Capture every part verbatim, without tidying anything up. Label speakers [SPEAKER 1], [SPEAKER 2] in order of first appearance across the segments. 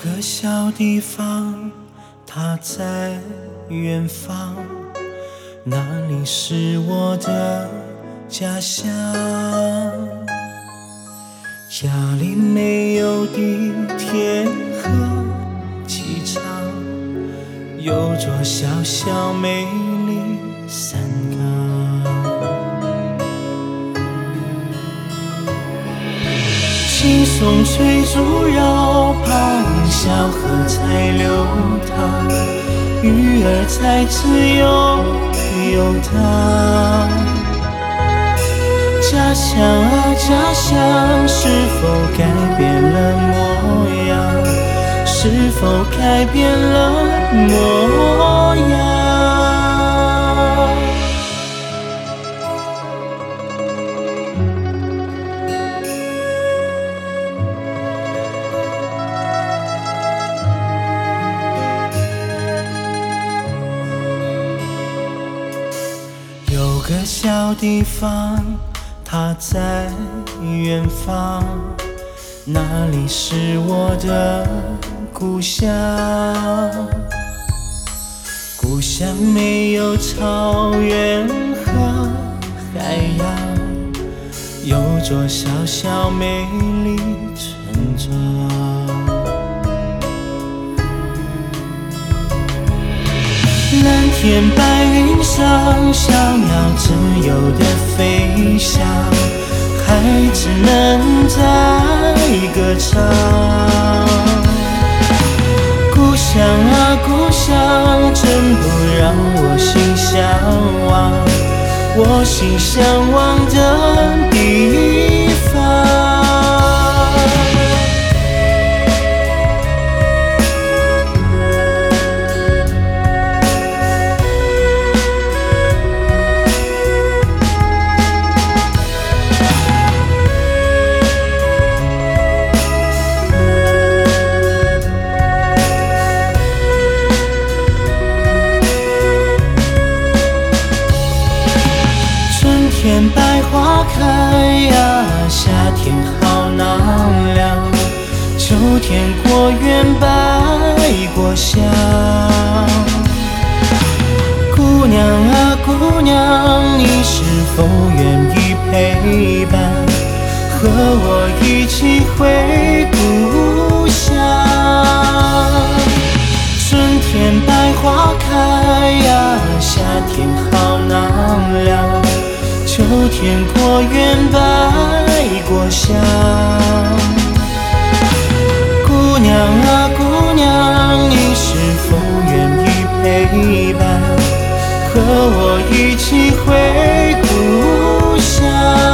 [SPEAKER 1] 个小地方，它在远方，那里是我的家乡。家里没有地铁和机场，有座小小美丽山岗。轻松追逐绕跑，小河在流淌，鱼儿在自由游荡。家乡啊家乡，是否改变了模样？是否改变了模样？有个小地方，它在远方，那里是我的故乡。故乡没有草原和海洋，有座小小美丽村庄。蓝天白云上，小鸟自由地飞翔，孩子们在歌唱。故乡啊故乡，真不让我心向往，我心向往的地方。春天百花开呀，夏天好纳凉，秋天果园百果香。姑娘啊姑娘，你是否愿意陪伴，和我一起回故乡？春天百花开呀，夏天好纳凉，秋天果园百果香。姑娘啊姑娘，你是否愿意陪伴，和我一起回故乡？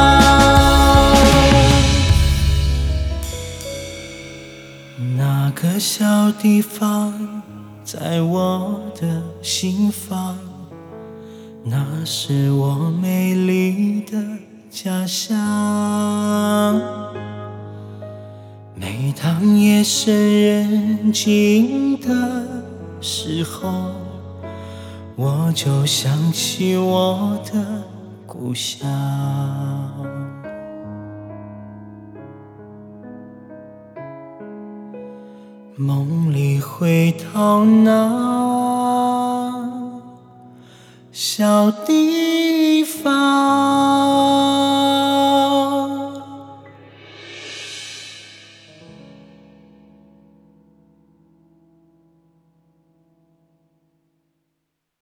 [SPEAKER 1] 那个小地方，在我的心房，那是我美丽的家乡。每当夜深人静的时候，我就想起我的故乡。梦里回到那小地方。